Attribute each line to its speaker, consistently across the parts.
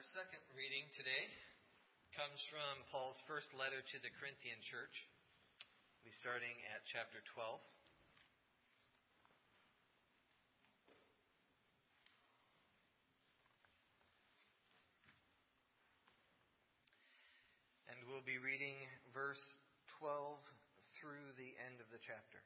Speaker 1: second reading today comes from Paul's first letter to the Corinthian church. We'll be starting at chapter 12. And we'll be reading verse 12 through the end of the chapter.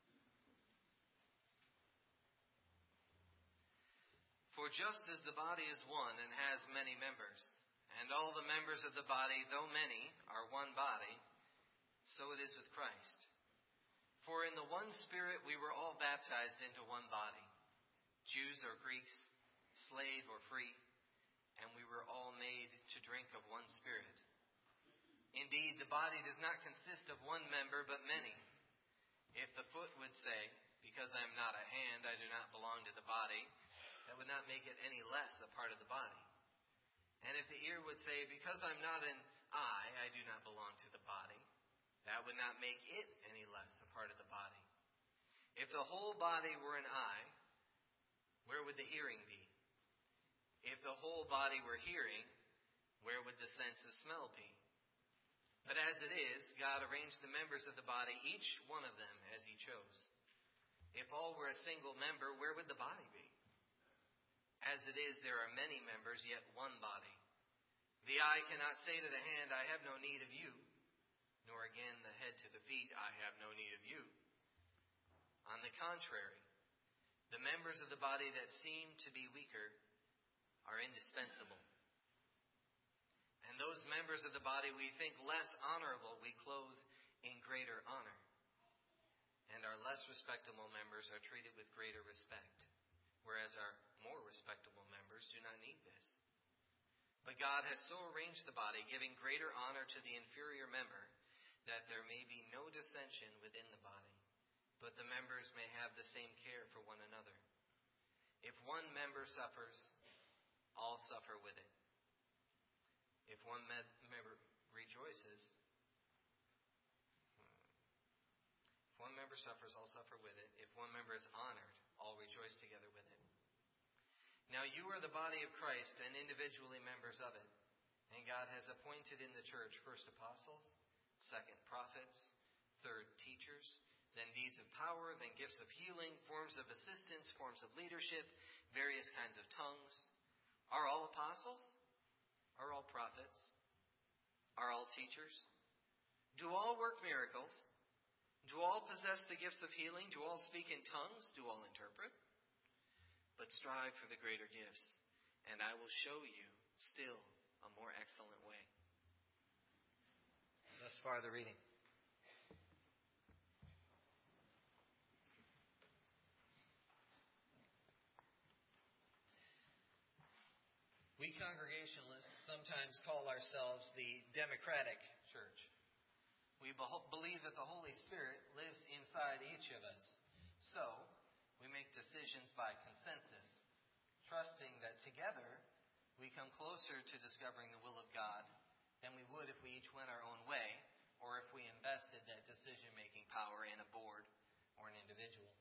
Speaker 1: For just as the body is one and has many members, and all the members of the body, though many, are one body, so it is with Christ. For in the one Spirit we were all baptized into one body, Jews or Greeks, slave or free, and we were all made to drink of one Spirit. Indeed, the body does not consist of one member, but many. If the foot would say, because I am not a hand, I do not belong to the body, that would not make it any less a part of the body. And if the ear would say, because I'm not an eye, I do not belong to the body, that would not make it any less a part of the body. If the whole body were an eye, where would the hearing be? If the whole body were hearing, where would the sense of smell be? But as it is, God arranged the members of the body, each one of them as He chose. If all were a single member, where would the body be? As it is, there are many members, yet one body. The eye cannot say to the hand, I have no need of you, nor again the head to the feet, I have no need of you. On the contrary, the members of the body that seem to be weaker are indispensable. And those members of the body we think less honorable, we clothe in greater honor. And our less respectable members are treated with greater respect, whereas our more respectable members do not need this. But God has so arranged the body, giving greater honor to the inferior member, that there may be no dissension within the body, but the members may have the same care for one another. If one member suffers, all suffer with it. If one member rejoices, if one member suffers, all suffer with it. If one member is honored, all rejoice together with it. Now you are the body of Christ and individually members of it. And God has appointed in the church first apostles, second prophets, third teachers, then deeds of power, then gifts of healing, forms of assistance, forms of leadership, various kinds of tongues. Are all apostles? Are all prophets? Are all teachers? Do all work miracles? Do all possess the gifts of healing? Do all speak in tongues? Do all interpret? But strive for the greater gifts, and I will show you still a more excellent way. Thus far the reading. We Congregationalists sometimes call ourselves the democratic church. We believe that the Holy Spirit lives inside each of us. So, we make decisions by consensus, trusting that together we come closer to discovering the will of God than we would if we each went our own way, or if we invested that decision-making power in a board or an individual.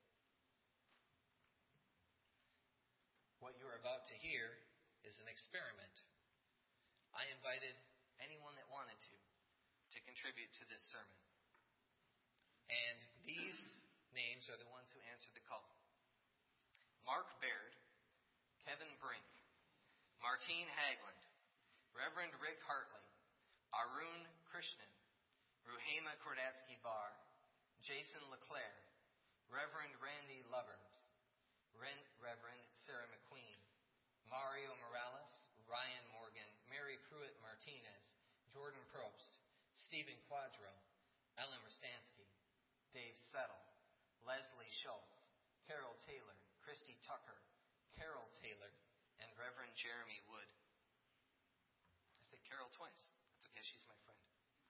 Speaker 1: What you're about to hear is an experiment. I invited anyone that wanted to contribute to this sermon. And these names are the ones who answered the call. Mark Baird, Kevin Brink, Martine Hagland, Reverend Rick Hartley, Arun Krishnan, Ruhema Kordatsky-Barr, Jason LeClaire, Reverend Randy Lovers, Reverend Sarah McQueen, Mario Morales, Ryan Morgan, Mary Pruitt Martinez, Jordan Probst, Stephen Quadro, Ellen Rastansky, Dave Settle, Leslie Schultz, Carol Taylor, Christy Tucker, Carol Taylor, and Reverend Jeremy Wood. I said Carol twice. That's okay, she's my friend.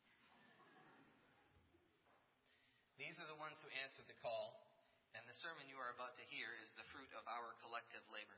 Speaker 1: These are the ones who answered the call, and the sermon you are about to hear is the fruit of our collective labor.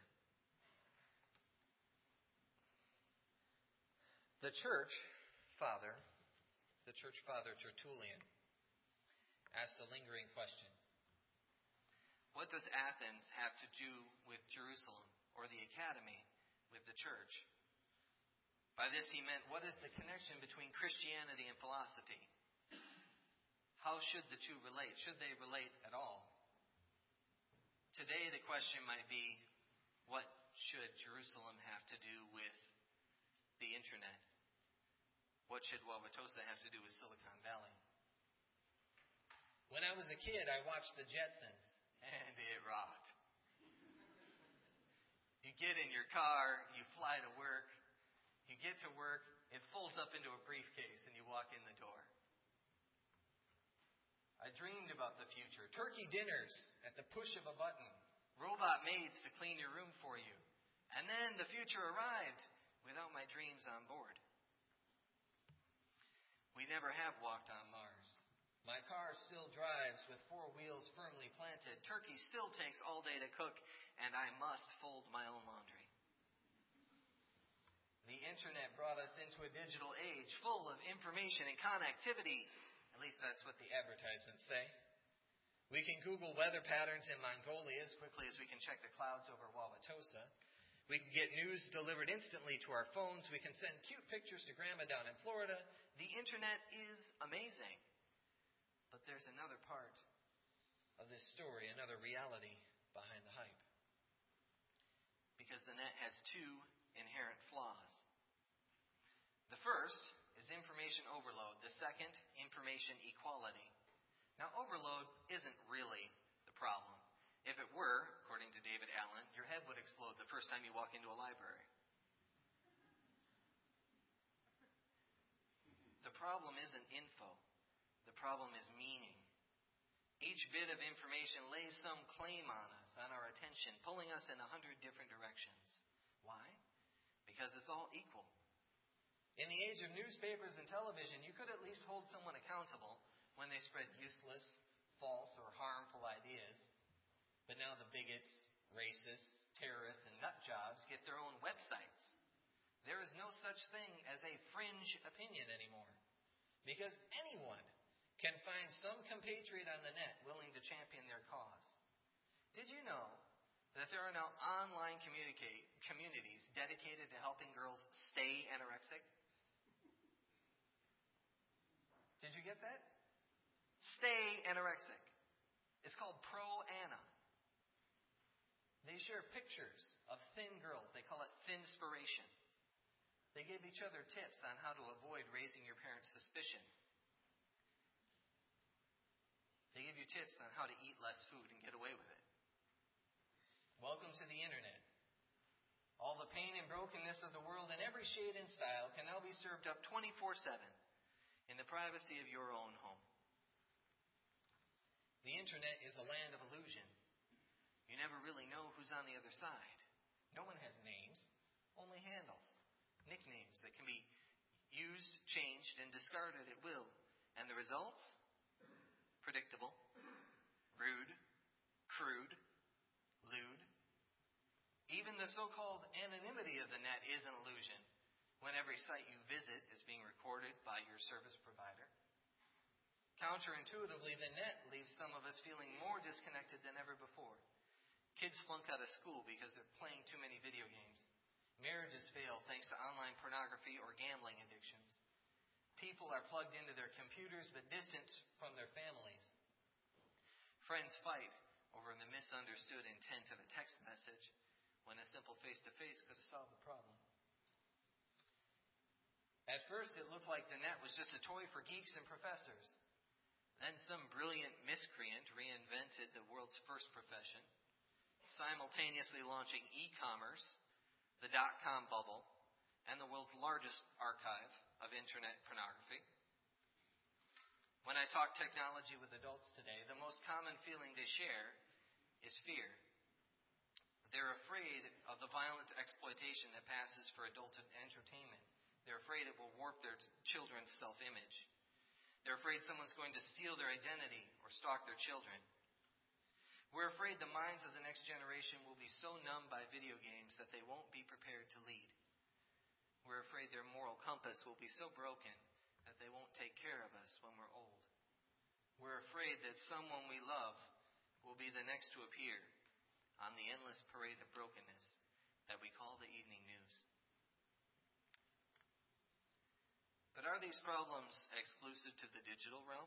Speaker 1: The church father Tertullian asked a lingering question. What does Athens have to do with Jerusalem, or the academy with the church? By this he meant, what is the connection between Christianity and philosophy? How should the two relate? Should they relate at all? Today the question might be, what should Jerusalem have to do with the internet? What should Wauwatosa have to do with Silicon Valley? When I was a kid, I watched the Jetsons, and it rocked. You get in your car, you fly to work, you get to work, it folds up into a briefcase, and you walk in the door. I dreamed about the future. Turkey dinners at the push of a button. Robot maids to clean your room for you. And then the future arrived without my dreams on board. We never have walked on Mars. My car still drives with 4 wheels firmly planted. Turkey still takes all day to cook, and I must fold my own laundry. The internet brought us into a digital age full of information and connectivity. At least that's what the advertisements say. We can Google weather patterns in Mongolia as quickly as we can check the clouds over Wauwatosa. We can get news delivered instantly to our phones. We can send cute pictures to Grandma down in Florida. The internet is amazing. But there's another part of this story, another reality behind the hype. Because the net has 2 inherent flaws. The first is information overload. The second, information equality. Now, overload isn't really the problem. If it were, according to David Allen, your head would explode the first time you walk into a library. The problem isn't info. The problem is meaning. Each bit of information lays some claim on us, on our attention, pulling us in 100 different directions. Why? Because it's all equal. In the age of newspapers and television, you could at least hold someone accountable when they spread useless, false, or harmful ideas. But now the bigots, racists, terrorists, and nutjobs get their own websites. There is no such thing as a fringe opinion anymore, because anyone can find some compatriot on the net willing to champion their cause. Did you know that there are now online communities dedicated to helping girls stay anorexic? Did you get that? Stay anorexic. It's called Pro Anna. They share pictures of thin girls. They call it Thinspiration. They give each other tips on how to avoid raising your parents' suspicion. They give you tips on how to eat less food and get away with it. Welcome to the internet. All the pain and brokenness of the world in every shade and style can now be served up 24/7 in the privacy of your own home. The internet is a land of illusion. You never really know who's on the other side. No one has names, only handles, nicknames that can be used, changed, and discarded at will. And the results? Predictable, rude, crude, lewd. Even the so-called anonymity of the net is an illusion when every site you visit is being recorded by your service provider. Counterintuitively, the net leaves some of us feeling more disconnected than ever before. Kids flunk out of school because they're playing too many video games. Marriages fail thanks to online pornography or gambling addictions. People are plugged into their computers but distant from their families. Friends fight over the misunderstood intent of a text message when a simple face-to-face could have solved the problem. At first, it looked like the net was just a toy for geeks and professors. Then some brilliant miscreant reinvented the world's first profession, simultaneously launching e-commerce, the dot-com bubble, and the world's largest archive of internet pornography. When I talk technology with adults today, the most common feeling they share is fear. They're afraid of the violent exploitation that passes for adult entertainment. They're afraid it will warp their children's self-image. They're afraid someone's going to steal their identity or stalk their children. We're afraid the minds of the next generation will be so numbed by video games that they won't be prepared to lead. We're afraid their moral compass will be so broken that they won't take care of us when we're old. We're afraid that someone we love will be the next to appear on the endless parade of brokenness that we call the evening news. are these problems exclusive to the digital realm?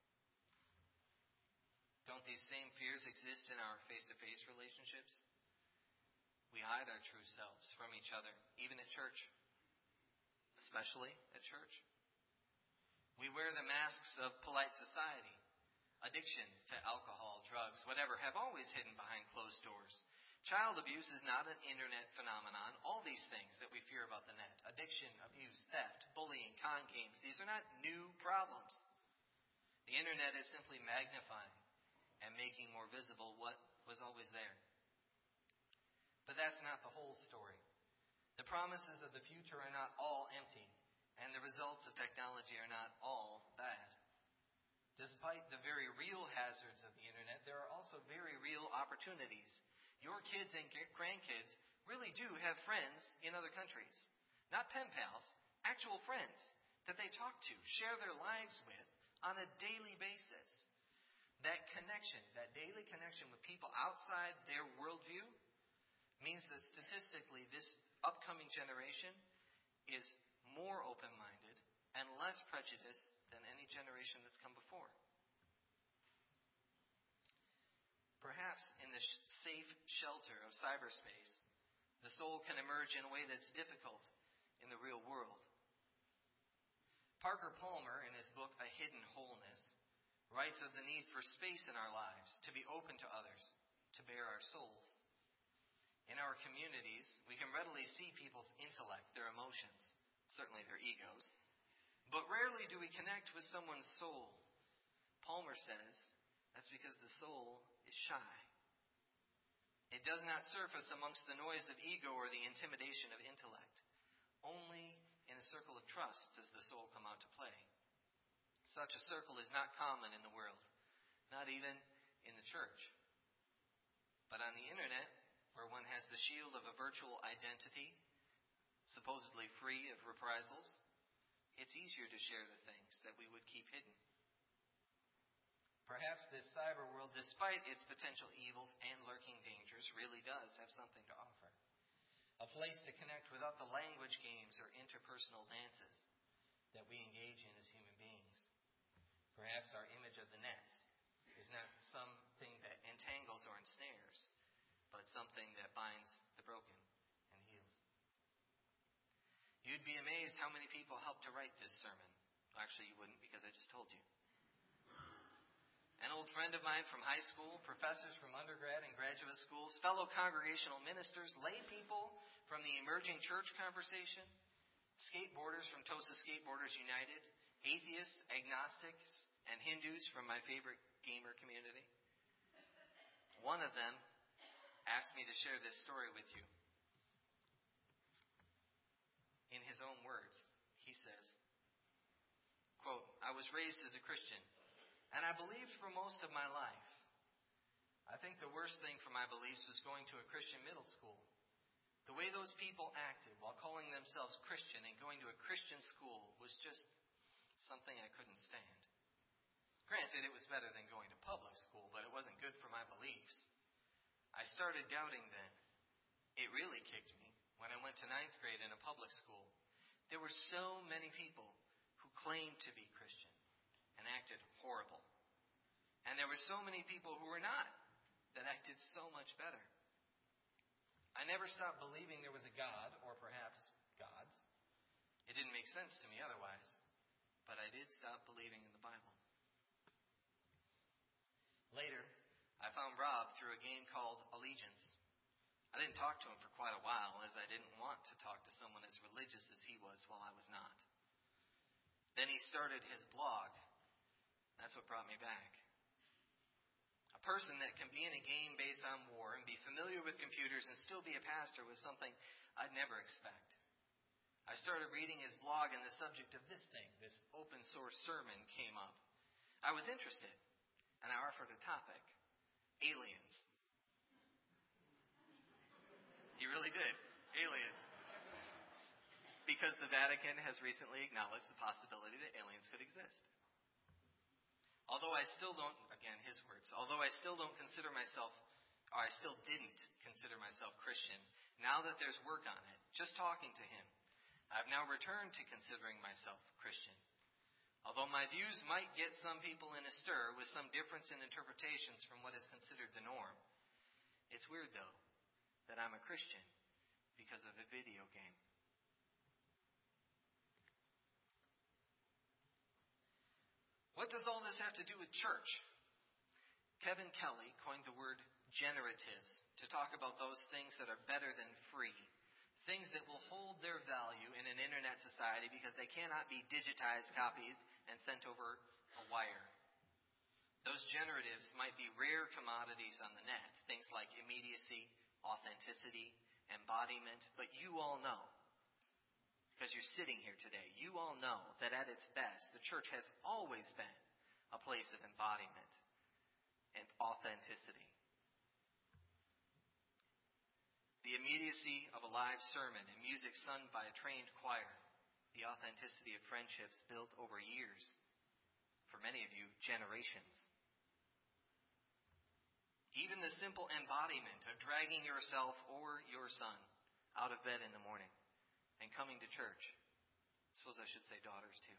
Speaker 1: Don't these same fears exist in our face-to-face relationships? We hide our true selves from each other, even at church, especially at church. We wear the masks of polite society. Addiction to alcohol, drugs, whatever, have always hidden behind closed doors. Child abuse is not an internet phenomenon. All these things that we fear about the net, addiction, abuse, theft, bullying, con games, these are not new problems. The internet is simply magnifying and making more visible what was always there. But that's not the whole story. The promises of the future are not all empty, and the results of technology are not all bad. Despite the very real hazards of the internet, there are also very real opportunities. Your kids and grandkids really do have friends in other countries. Not pen pals, actual friends that they talk to, share their lives with on a daily basis. That connection, that daily connection with people outside their worldview, means that statistically this upcoming generation is more open-minded and less prejudiced than any generation that's come before. Perhaps in the safe shelter of cyberspace, the soul can emerge in a way that's difficult in the real world. Parker Palmer, in his book A Hidden Wholeness, writes of the need for space in our lives, to be open to others, to bare our souls. In our communities, we can readily see people's intellect, their emotions, certainly their egos, but rarely do we connect with someone's soul. Palmer says that's because the soul is shy. It does not surface amongst the noise of ego or the intimidation of intellect. Only in a circle of trust does the soul come out to play. Such a circle is not common in the world, not even in the church. But on the internet, where one has the shield of a virtual identity, supposedly free of reprisals, it's easier to share the things that we would keep hidden. Perhaps this cyber world, despite its potential evils and lurking dangers, really does have something to offer. A place to connect without the language games or interpersonal dances that we engage in as human beings. Perhaps our image of the net is not something that entangles or ensnares, but something that binds the broken and heals. You'd be amazed how many people helped to write this sermon. Actually, you wouldn't, because I just told you. An old friend of mine from high school, professors from undergrad and graduate schools, fellow congregational ministers, lay people from the emerging church conversation, skateboarders from Tosa Skateboarders United, atheists, agnostics, and Hindus from my favorite gamer community. One of them asked me to share this story with you. In his own words, he says, quote, "I was raised as a Christian, and I believed for most of my life. I think the worst thing for my beliefs was going to a Christian middle school. The way those people acted while calling themselves Christian and going to a Christian school was just something I couldn't stand. Granted, it was better than going to public school, but it wasn't good for my beliefs. I started doubting then. It really kicked me when I went to 9th grade in a public school. There were so many people who claimed to be Christian and acted horrible. And there were so many people who were not, that acted so much better. I never stopped believing there was a God, or perhaps gods. It didn't make sense to me otherwise, but I did stop believing in the Bible. Later, I found Rob through a game called Allegiance. I didn't talk to him for quite a while, as I didn't want to talk to someone as religious as he was while I was not. Then he started his blog. That's what brought me back. A person that can be in a game based on war and be familiar with computers and still be a pastor was something I'd never expect. I started reading his blog, and the subject of this open source sermon, came up. I was interested, and I offered a topic: aliens. He really did. Aliens. Because the Vatican has recently acknowledged the possibility that aliens could exist. Although I still don't, again, his words, although I still don't consider myself, or I still didn't consider myself Christian, now that there's work on it, just talking to him, I've now returned to considering myself Christian. Although my views might get some people in a stir with some difference in interpretations from what is considered the norm, it's weird, though, that I'm a Christian because of a video game. What does all this have to do with church? Kevin Kelly coined the word generatives to talk about those things that are better than free. Things that will hold their value in an internet society because they cannot be digitized, copied, and sent over a wire. Those generatives might be rare commodities on the net, things like immediacy, authenticity, embodiment, but you all know, because you're sitting here today, you all know that at its best, the church has always been a place of embodiment and authenticity. The immediacy of a live sermon and music sung by a trained choir. The authenticity of friendships built over years. For many of you, generations. Even the simple embodiment of dragging yourself or your son out of bed in the morning and coming to church. I suppose I should say daughters too.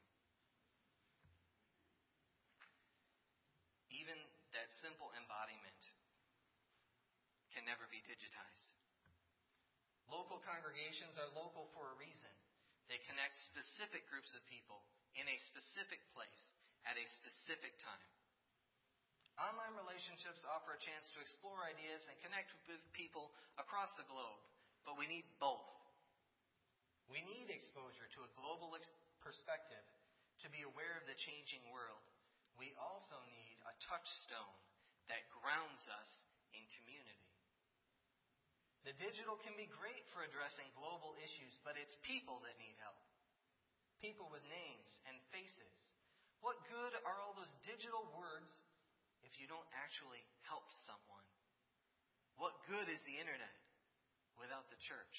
Speaker 1: Even that simple embodiment can never be digitized. Local congregations are local for a reason. They connect specific groups of people in a specific place at a specific time. Online relationships offer a chance to explore ideas and connect with people across the globe, but we need both. We need exposure to a global perspective to be aware of the changing world. We also need a touchstone that grounds us in community. The digital can be great for addressing global issues, but it's people that need help. People with names and faces. What good are all those digital words if you don't actually help someone? What good is the internet without the church?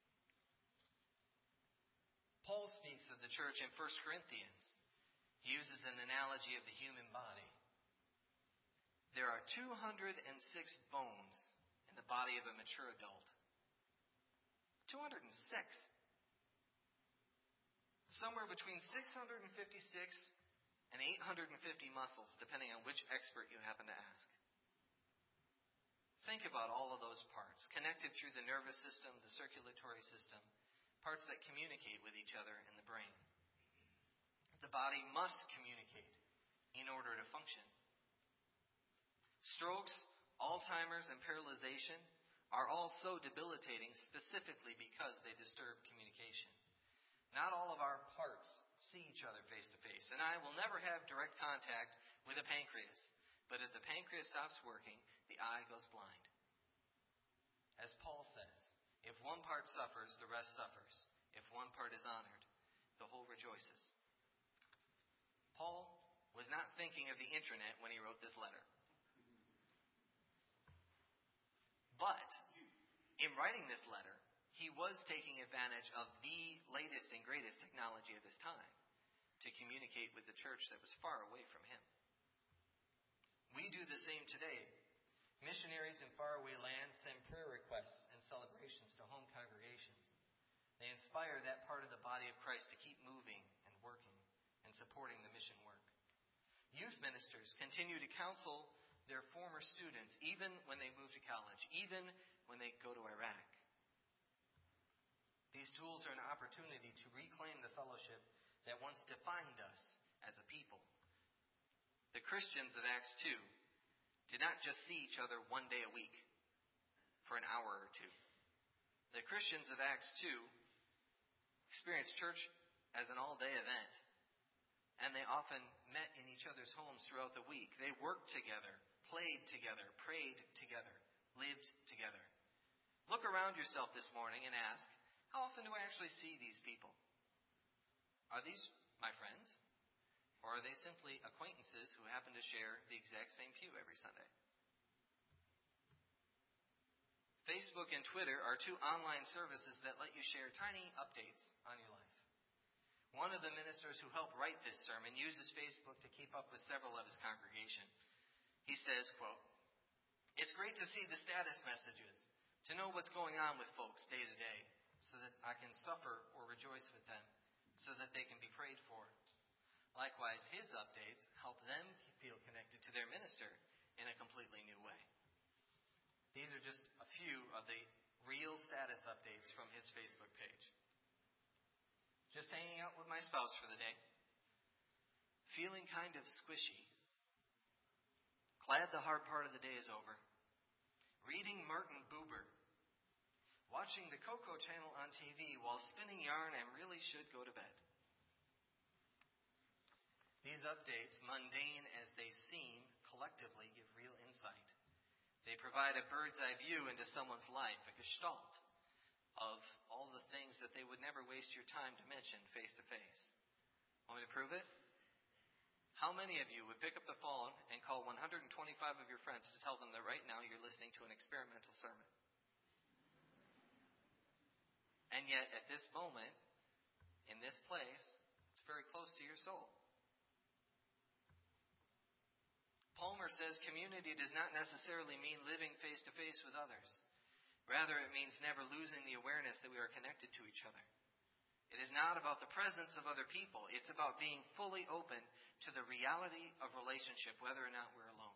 Speaker 1: Paul speaks of the church in 1 Corinthians. He uses an analogy of the human body. There are 206 bones in the body of a mature adult. 206. Somewhere between 656 and 850 muscles, depending on which expert you happen to ask. Think about all of those parts, connected through the nervous system, the circulatory system, parts that communicate with each other in the brain. The body must communicate in order to function. Strokes, Alzheimer's, and paralyzation are all so debilitating specifically because they disturb communication. Not all of our parts see each other face to face, and I will never have direct contact with a pancreas. But if the pancreas stops working, the eye goes blind. As Paul says, if one part suffers, the rest suffers. If one part is honored, the whole rejoices. Paul was not thinking of the internet when he wrote this letter. But in writing this letter, he was taking advantage of the latest and greatest technology of his time to communicate with the church that was far away from him. We do the same today. Missionaries in faraway lands send prayer requests and celebrations to home congregations. They inspire that part of the body of Christ to keep moving and working and supporting the mission work. Youth ministers continue to counsel their former students, even when they move to college, even when they go to Iraq. These tools are an opportunity to reclaim the fellowship that once defined us as a people. The Christians of Acts 2 did not just see each other one day a week for an hour or two. The Christians of Acts 2 experienced church as an all-day event, and they often met in each other's homes throughout the week. They worked together, played together, prayed together, lived together. Look around yourself this morning and ask, how often do I actually see these people? Are these my friends? Or are they simply acquaintances who happen to share the exact same pew every Sunday? Facebook and Twitter are two online services that let you share tiny updates on your life. One of the ministers who helped write this sermon uses Facebook to keep up with several of his congregation. He says, quote, "It's great to see the status messages, to know what's going on with folks day to day. so that I can suffer or rejoice with them, so that they can be prayed for. Likewise, his updates help them feel connected to their minister in a completely new way. These are just a few of the real status updates from his Facebook page. Just hanging out with my spouse for the day. Feeling kind of squishy. Glad the hard part of the day is over. Reading Martin Buber. Watching the Coco channel on TV while spinning yarn and really should go to bed. These updates, mundane as they seem, collectively give real insight. They provide a bird's eye view into someone's life, a gestalt of all the things that they would never waste your time to mention face to face. Want me to prove it? How many of you would pick up the phone and call 125 of your friends to tell them that right now you're listening to an experimental sermon? And yet, at this moment, in this place, it's very close to your soul. Palmer says community does not necessarily mean living face-to-face with others. Rather, it means never losing the awareness that we are connected to each other. It is not about the presence of other people. It's about being fully open to the reality of relationship, whether or not we're alone.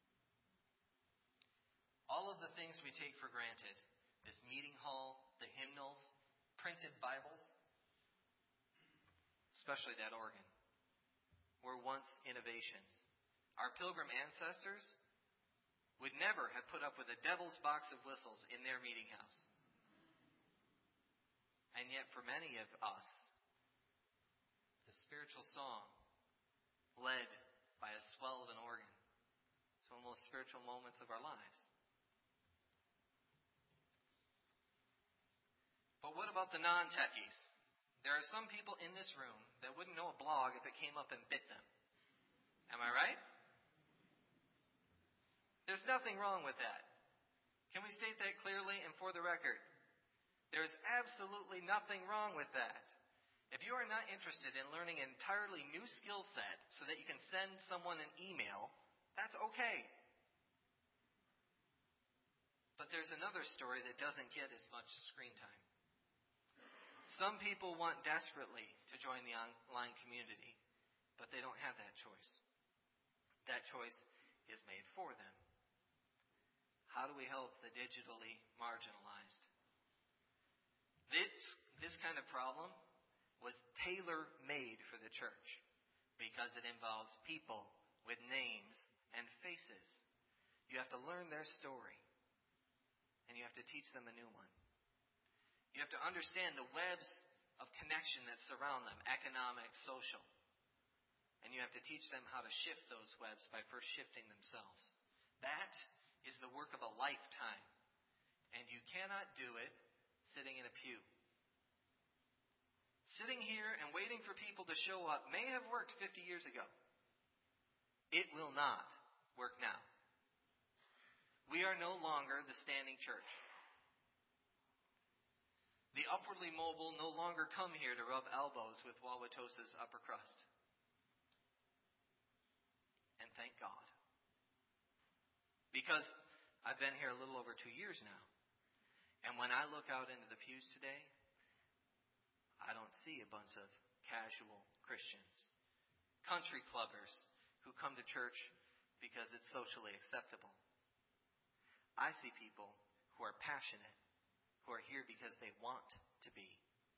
Speaker 1: All of the things we take for granted, this meeting hall, the hymnals, printed Bibles, especially that organ, were once innovations. Our pilgrim ancestors would never have put up with a devil's box of whistles in their meeting house. And yet for many of us, the spiritual song led by a swell of an organ is one of the most spiritual moments of our lives. But what about the non-techies? There are some people in this room that wouldn't know a blog if it came up and bit them. Am I right? There's nothing wrong with that. Can we state that clearly and for the record? There's absolutely nothing wrong with that. If you are not interested in learning an entirely new skill set so that you can send someone an email, that's okay. But there's another story that doesn't get as much screen time. Some people want desperately to join the online community, but they don't have that choice. That choice is made for them. How do we help the digitally marginalized? This kind of problem was tailor-made for the church because it involves people with names and faces. You have to learn their story, and you have to teach them a new one. You have to understand the webs of connection that surround them, economic, social. And you have to teach them how to shift those webs by first shifting themselves. That is the work of a lifetime. And you cannot do it sitting in a pew. Sitting here and waiting for people to show up may have worked 50 years ago. It will not work now. We are no longer the standing church. The upwardly mobile no longer come here to rub elbows with Wauwatosa's upper crust. And thank God. Because I've been here a little over 2 years now. And when I look out into the pews today, I don't see a bunch of casual Christians, country clubbers who come to church because it's socially acceptable. I see people who are passionate, who are here because they want to be.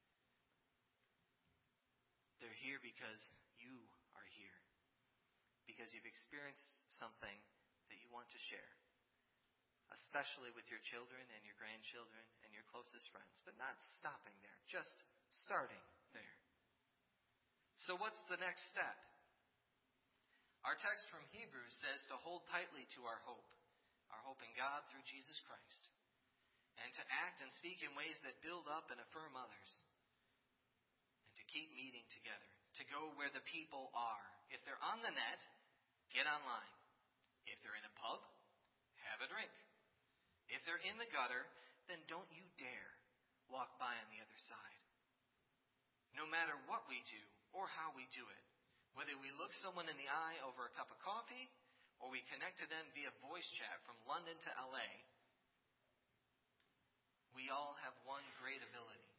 Speaker 1: They're here because you are here. Because you've experienced something that you want to share. Especially with your children and your grandchildren and your closest friends. But not stopping there. Just starting there. So what's the next step? Our text from Hebrews says to hold tightly to our hope in God through Jesus Christ, and to act and speak in ways that build up and affirm others, and to keep meeting together, to go where the people are. If they're on the net, get online. If they're in a pub, have a drink. If they're in the gutter, then don't you dare walk by on the other side. No matter what we do or how we do it, whether we look someone in the eye over a cup of coffee or we connect to them via voice chat from London to LA, we all have one great ability.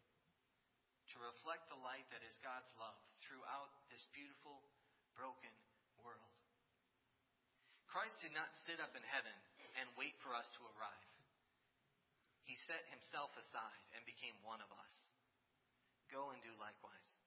Speaker 1: to reflect the light that is God's love throughout this beautiful, broken world. Christ did not sit up in heaven and wait for us to arrive. He set himself aside and became one of us. Go and do likewise.